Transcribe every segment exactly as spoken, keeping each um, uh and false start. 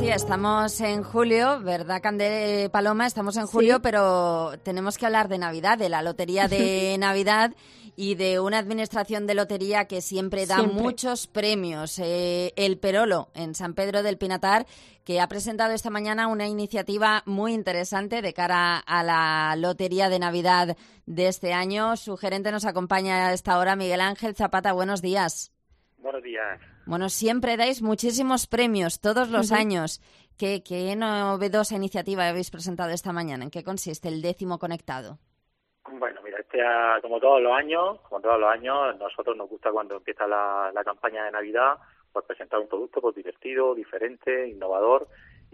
Sí, estamos en julio, ¿verdad, Cande Paloma? Estamos en julio, sí. Pero tenemos que hablar de Navidad, de la lotería de Navidad y de una administración de lotería que siempre da siempre. muchos premios. Eh, el Perolo, en San Pedro del Pinatar, que ha presentado esta mañana una iniciativa muy interesante de cara a la lotería de Navidad de este año. Su gerente nos acompaña a esta hora, Miguel Ángel Zapata. Buenos días. Buenos días. Bueno, siempre dais muchísimos premios, todos los uh-huh. años. ¿Qué, ¿Qué novedosa iniciativa habéis presentado esta mañana? ¿En qué consiste el décimo conectado? Bueno, mira, este como todos los años, como todos los años, nosotros nos gusta cuando empieza la, la campaña de Navidad, pues presentar un producto pues divertido, diferente, innovador.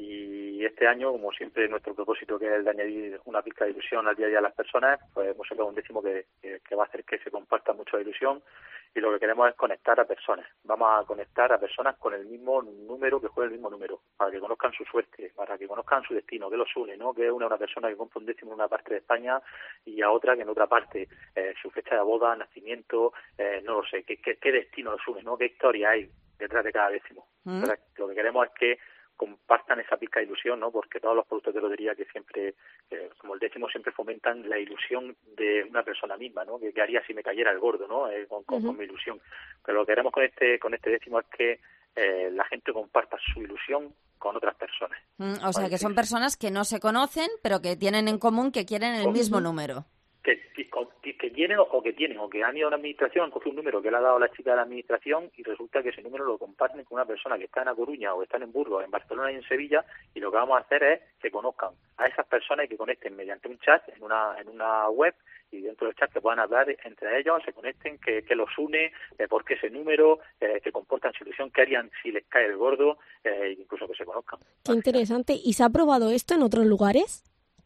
Y este año, como siempre, nuestro propósito, que es el de añadir una pizca de ilusión al día a día de las personas, pues hemos sacado un décimo que, que, que va a hacer que se comparta mucho la ilusión. Y lo que queremos es conectar a personas. Vamos a conectar a personas con el mismo número, que jueguen el mismo número, para que conozcan su suerte, para que conozcan su destino, que los une, ¿no? Que une a una persona que compra un décimo en una parte de España y a otra que en otra parte, eh, su fecha de boda, nacimiento, eh, no lo sé, qué, qué, qué destino los une, ¿no? Qué historia hay detrás de cada décimo. ¿Mm? Entonces, lo que queremos es que compartan esa pizca de ilusión, ¿no? Porque todos los productos de lotería que siempre, eh, como el décimo, siempre fomentan la ilusión de una persona misma, ¿no? ¿Qué haría si me cayera el gordo, ¿no? Eh, con, con, uh-huh. con mi ilusión. Pero lo que queremos con este con este décimo es que eh, la gente comparta su ilusión con otras personas. Mm, o sea, que son personas que no se conocen, pero que tienen en común que quieren el mismo número. Que, que, que tienen o que tienen, o que han ido a una administración, han cogido un número que le ha dado la chica de la administración y resulta que ese número lo comparten con una persona que está en A Coruña o está en Burgos, en Barcelona y en Sevilla, y lo que vamos a hacer es que conozcan a esas personas y que conecten mediante un chat en una en una web, y dentro del chat que puedan hablar entre ellos, se conecten, que, que los une, eh, por qué ese número, eh, que comportan su ilusión, qué harían si les cae el gordo, eh, incluso que se conozcan. Qué interesante. ¿Y se ha probado esto en otros lugares?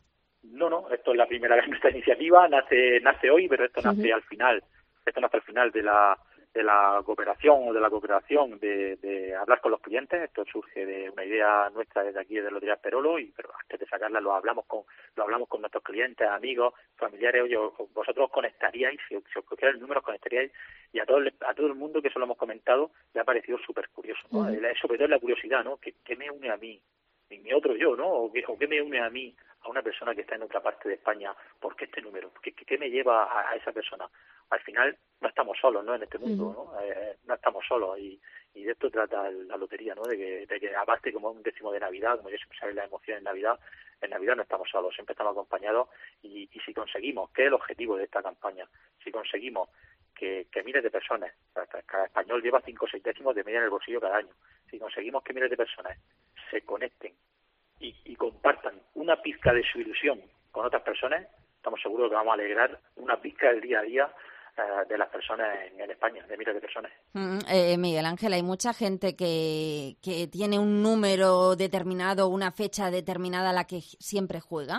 No, no, esto es la primera vez que nuestra iniciativa nace nace hoy, pero esto nace uh-huh. al final, esto nace al final de la de la cooperación o de la cooperación de, de hablar con los clientes. Esto surge de una idea nuestra desde aquí, de Loterías Perolo, y pero antes de sacarla lo hablamos con lo hablamos con nuestros clientes, amigos, familiares. Oye, vosotros conectaríais, si, si os cogiera el número, os conectaríais, y a todo el, a todo el mundo que eso lo hemos comentado le ha parecido súper curioso, ¿no? Uh-huh. Sobre todo la curiosidad, ¿no? ¿Qué, qué me une a mí? Y mi otro yo, ¿no? O qué, o qué me une a mí, a una persona que está en otra parte de España. ¿Por qué este número? ¿Qué, qué me lleva a, a esa persona? Al final no estamos solos, ¿no? En este mundo, ¿no? Eh, no estamos solos, y, y de esto trata la lotería, ¿no? De que, de que aparte, como un décimo de Navidad, como yo siempre sabéis la emoción en Navidad, en Navidad no estamos solos, siempre estamos acompañados, y, y si conseguimos, ¿qué es el objetivo de esta campaña? Si conseguimos que, que miles de personas, cada español lleva cinco o seis décimos de media en el bolsillo cada año, si conseguimos que miles de personas se conecten y, y compartan una pizca de su ilusión con otras personas, estamos seguros que vamos a alegrar una pizca del día a día uh, de las personas en, en España, de miles de personas. Mm, eh, Miguel Ángel, hay mucha gente que, que tiene un número determinado, una fecha determinada a la que siempre juega.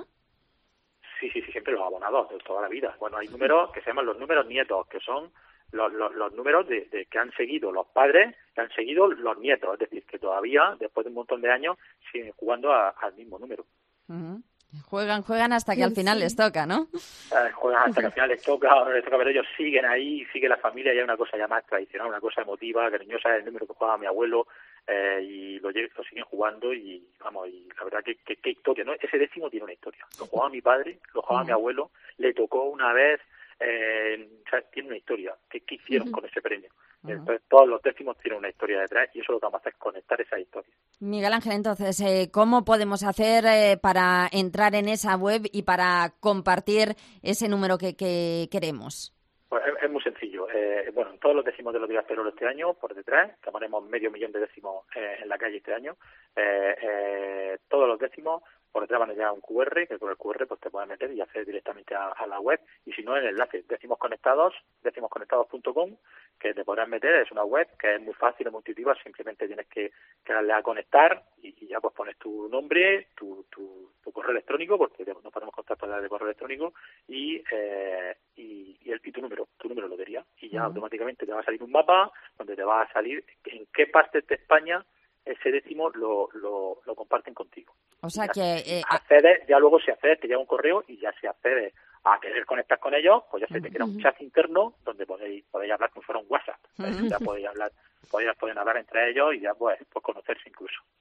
Sí, sí, sí, siempre los abonados de toda la vida. Bueno, hay números que se llaman los números nietos, que son Los, los, los números de, de que han seguido los padres, que han seguido los nietos, es decir, que todavía, después de un montón de años, siguen jugando a, al mismo número. Uh-huh. Juegan, juegan hasta que sí, al final sí. les toca, ¿no? Eh, juegan hasta que al final les toca, les toca, pero ellos siguen ahí, sigue la familia, y hay una cosa ya más tradicional, una cosa emotiva, cariñosa, el número que jugaba mi abuelo, eh, y lo, lo siguen jugando, y vamos, y la verdad que, que, que historia, ¿no? Ese décimo tiene una historia. Lo jugaba mi padre, lo jugaba uh-huh. mi abuelo, le tocó una vez. Eh, o sea, tiene una historia. ¿Qué, qué hicieron uh-huh. con ese premio? Uh-huh. Entonces, todos los décimos tienen una historia detrás, y eso lo que vamos a hacer es conectar esa historia. Miguel Ángel, entonces, eh, ¿cómo podemos hacer eh, para entrar en esa web y para compartir ese número que, que queremos? Pues es, es muy sencillo. Eh, bueno, todos los décimos de Loterías Perolo este año, por detrás, que ponemos medio millón de décimos eh, en la calle este año, eh, eh, todos los décimos por detrás van a llegar un cu erre, que con el cu erre pues te puedes meter y acceder directamente a, a la web, y si no, el enlace décimos conectados, décimos conectados punto com, que te podrás meter. Es una web que es muy fácil, es muy intuitiva, simplemente tienes que, que darle a conectar, y, y ya pues pones tu nombre, tu, tu, tu correo electrónico, porque no podemos contactar de correo electrónico, y, eh, y, y, el, y tu número, tu número de lotería, y ya uh-huh. automáticamente te va a salir un mapa donde te va a salir en qué parte de España ese décimo lo, lo, lo comparten contigo. O sea ya, que... Eh, accedes, ya luego si accedes, te llega un correo, y ya si accedes a querer conectar con ellos, pues ya se te crea un chat interno donde podéis, podéis hablar como si fuera un WhatsApp. Uh-huh. Ya podéis hablar, podéis, pueden hablar entre ellos, y ya pues, pues conocerse incluso.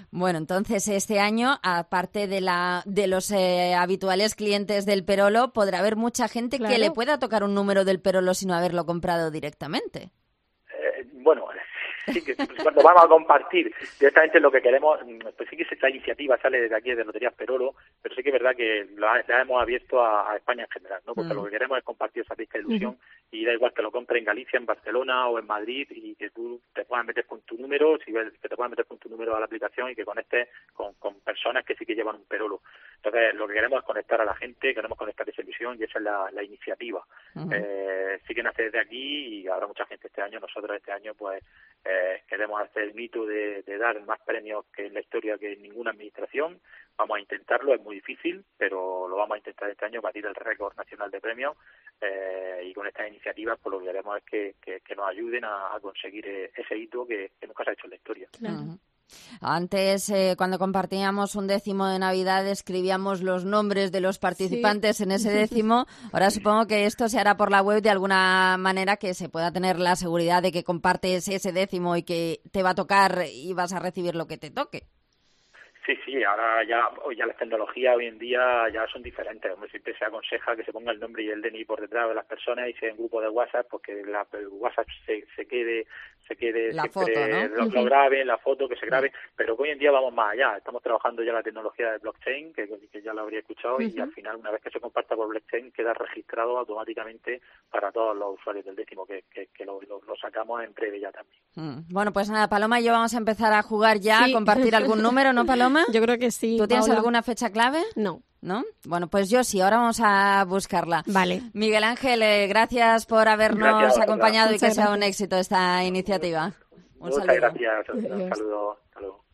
Bueno, entonces este año, aparte de la de los eh, habituales clientes del Perolo, podrá haber mucha gente claro. que le pueda tocar un número del Perolo sin haberlo comprado directamente. Eh, bueno, sí que cuando vamos a compartir directamente lo que queremos, pues sí que esta iniciativa sale desde aquí, de Loterías Perolo, pero sí que es verdad que la, la hemos abierto a, a España en general, ¿no? Porque uh-huh. lo que queremos es compartir esa rica ilusión uh-huh. y da igual que lo compre en Galicia, en Barcelona o en Madrid y que tú te puedas meter con tu número, si ves, que te puedas meter con tu número a la aplicación y que conectes con, con personas que sí que llevan un Perolo. Entonces, lo que queremos es conectar a la gente, queremos conectar esa ilusión y esa es la, la iniciativa. Uh-huh. Eh, sí que nace desde aquí y habrá mucha gente este año. Nosotros este año, pues, eh, queremos hacer el mito de, de dar más premios que en la historia que en ninguna administración. Vamos a intentarlo, es muy difícil, pero lo vamos a intentar este año, batir el récord nacional de premios eh, y con estas iniciativas, pues lo que queremos es que, que, que nos ayuden a, a conseguir ese hito que, que nunca se ha hecho en la historia. Claro. Uh-huh. Antes, eh, cuando compartíamos un décimo de Navidad, escribíamos los nombres de los participantes sí. en ese décimo. Ahora supongo que esto se hará por la web de alguna manera que se pueda tener la seguridad de que compartes ese décimo y que te va a tocar y vas a recibir lo que te toque. Sí, sí, ahora ya, ya las tecnologías hoy en día ya son diferentes. Hombre, siempre se aconseja que se ponga el nombre y el D N I por detrás de las personas y sea en grupo de WhatsApp, porque la, el WhatsApp se, se quede, se quede la siempre, foto, ¿no? lo, lo grabe, la foto, que se grabe, pero hoy en día vamos más allá. Estamos trabajando ya la tecnología de blockchain, que, que ya lo habría escuchado, uh-huh. y al final, una vez que se comparta por blockchain, queda registrado automáticamente para todos los usuarios del décimo, que, que, que lo, lo, lo sacamos en breve ya también. Mm. Bueno, pues nada, Paloma y yo vamos a empezar a jugar ya, sí. a compartir algún número, ¿no, Paloma? Yo creo que sí. ¿Tú tienes Paola. alguna fecha clave? No. ¿No? Bueno, pues yo sí, ahora vamos a buscarla. Vale. Miguel Ángel, eh, gracias por habernos gracias, acompañado y que Muchas sea gracias. un éxito esta iniciativa. Un Muchas saludo. gracias, un saludo. Hasta luego.